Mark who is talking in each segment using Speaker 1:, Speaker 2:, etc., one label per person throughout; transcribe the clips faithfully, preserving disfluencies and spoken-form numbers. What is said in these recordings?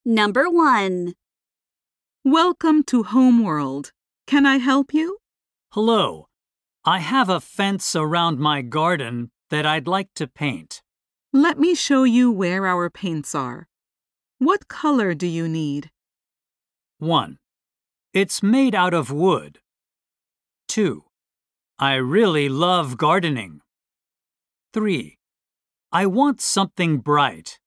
Speaker 1: Number one.
Speaker 2: Welcome to Homeworld. Can I help you?
Speaker 3: Hello. I have a fence around my garden that I'd like to paint.
Speaker 2: Let me show you where our paints are. What color do you need?
Speaker 3: one. It's made out of wood. two. I really love gardening. three. I want something bright.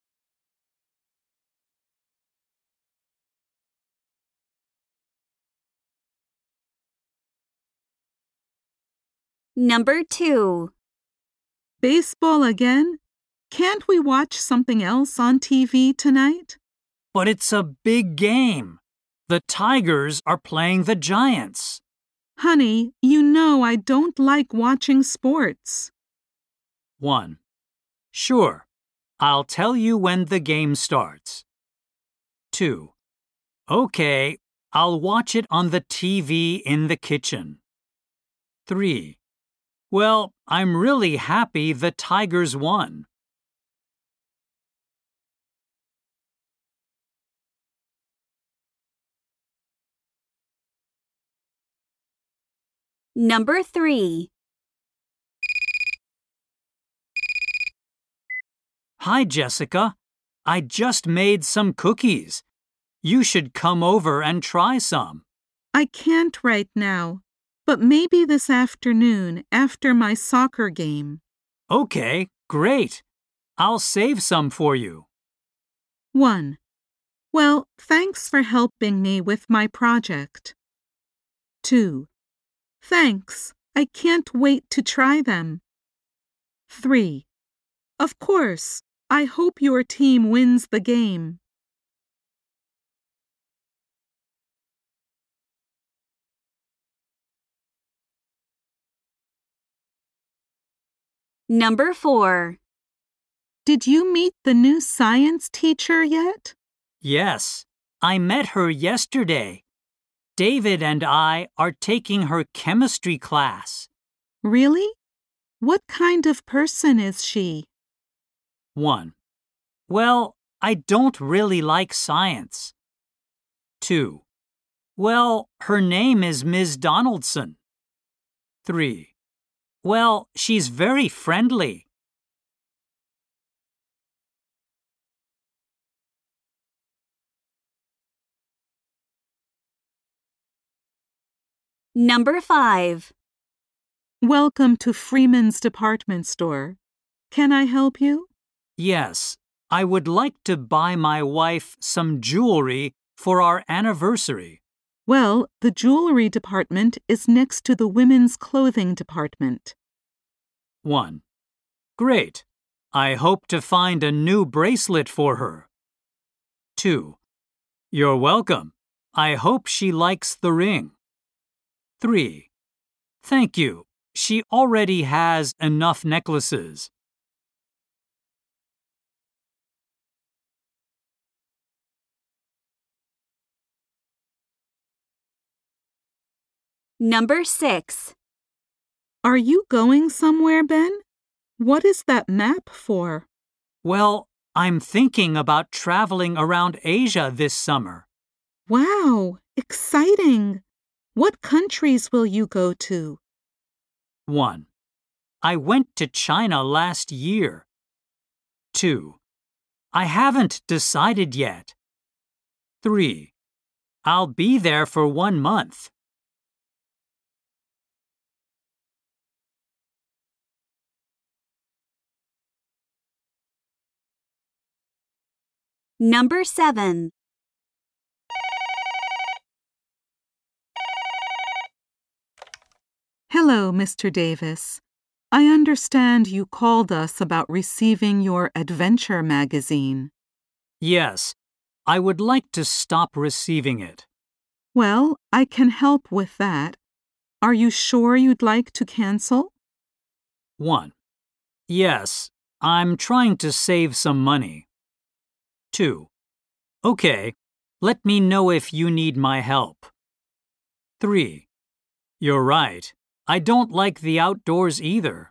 Speaker 1: Number two.
Speaker 2: Baseball again? Can't we watch something else on T V tonight?
Speaker 3: But it's a big game. The Tigers are playing the Giants.
Speaker 2: Honey, you know I don't like watching sports.
Speaker 3: one. Sure. I'll tell you when the game starts. two. Okay, I'll watch it on the T V in the kitchen. three. Well, I'm really happy the Tigers won.
Speaker 1: Number three.
Speaker 3: Hi, Jessica. I just made some cookies. You should come over and try some.
Speaker 2: I can't right now, but maybe this afternoon after my soccer game.
Speaker 3: Okay, great. I'll save some for you.
Speaker 2: one. Well, thanks for helping me with my project. two. Thanks. I can't wait to try them. three. Of course. I hope your team wins the game.
Speaker 1: Number four.
Speaker 2: Did you meet the new science teacher yet?
Speaker 3: Yes, I met her yesterday. David and I are taking her chemistry class.
Speaker 2: Really? What kind of person is she?
Speaker 3: one. Well, I don't really like science. two. Well, her name is Miz Donaldson. three. Well, she's very friendly.
Speaker 1: Number five.
Speaker 2: Welcome to Freeman's department store. Can I help you?
Speaker 3: Yes, I would like to buy my wife some jewelry for our anniversary.
Speaker 2: Well, the jewelry department is next to the women's clothing department.
Speaker 3: one. Great. I hope to find a new bracelet for her. two. You're welcome. I hope she likes the ring. three. Thank you. She already has enough necklaces.
Speaker 1: Number six.
Speaker 2: Are you going somewhere, Ben? What is that map for?
Speaker 3: Well, I'm thinking about traveling around Asia this summer.
Speaker 2: Wow, exciting! What countries will you go to?
Speaker 3: one. I went to China last year. two. I haven't decided yet. three. I'll be there for one month.
Speaker 1: Number seven.
Speaker 2: Hello, Mister Davis. I understand you called us about receiving your adventure magazine.
Speaker 3: Yes, I would like to stop receiving it.
Speaker 2: Well, I can help with that. Are you sure you'd like to cancel?
Speaker 3: one. Yes, I'm trying to save some money. two. Okay, let me know if you need my help. three. You're right. I don't like the outdoors either.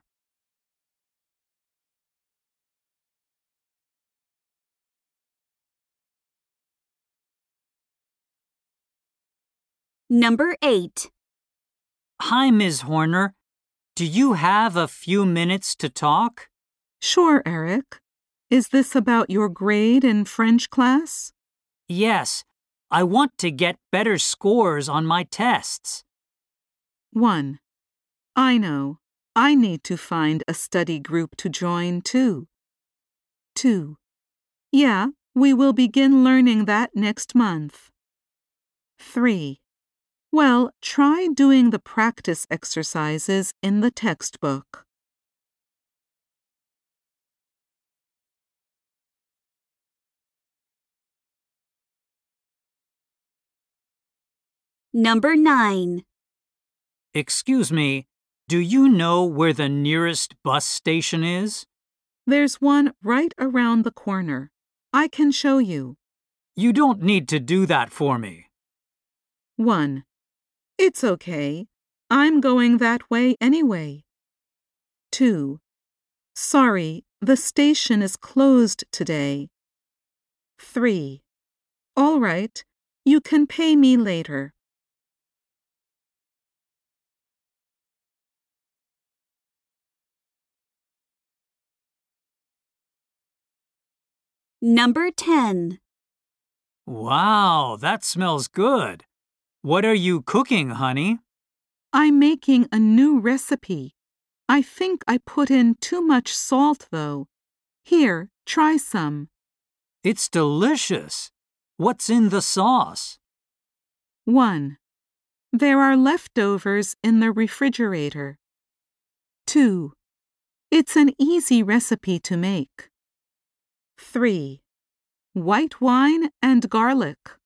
Speaker 1: Number eight.
Speaker 3: Hi, Miz Horner. Do you have a few minutes to talk?
Speaker 2: Sure, Eric. Is this about your grade in French class?
Speaker 3: Yes, I want to get better scores on my tests.
Speaker 2: one. I know. I need to find a study group to join, too. two. Yeah, we will begin learning that next month. three. Well, try doing the practice exercises in the textbook.
Speaker 1: Number nine.
Speaker 3: Excuse me, do you know where the nearest bus station is?
Speaker 2: There's one right around the corner. I can show you.
Speaker 3: You don't need to do that for me.
Speaker 2: one. It's okay. I'm going that way anyway. two. Sorry, the station is closed today. three. All right, you can pay me later.
Speaker 1: Number ten.
Speaker 3: Wow, that smells good. What are you cooking, honey?
Speaker 2: I'm making a new recipe. I think I put in too much salt, though. Here, try some.
Speaker 3: It's delicious. What's in the sauce?
Speaker 2: one. There are leftovers in the refrigerator. two. It's an easy recipe to make. three. White wine and garlic.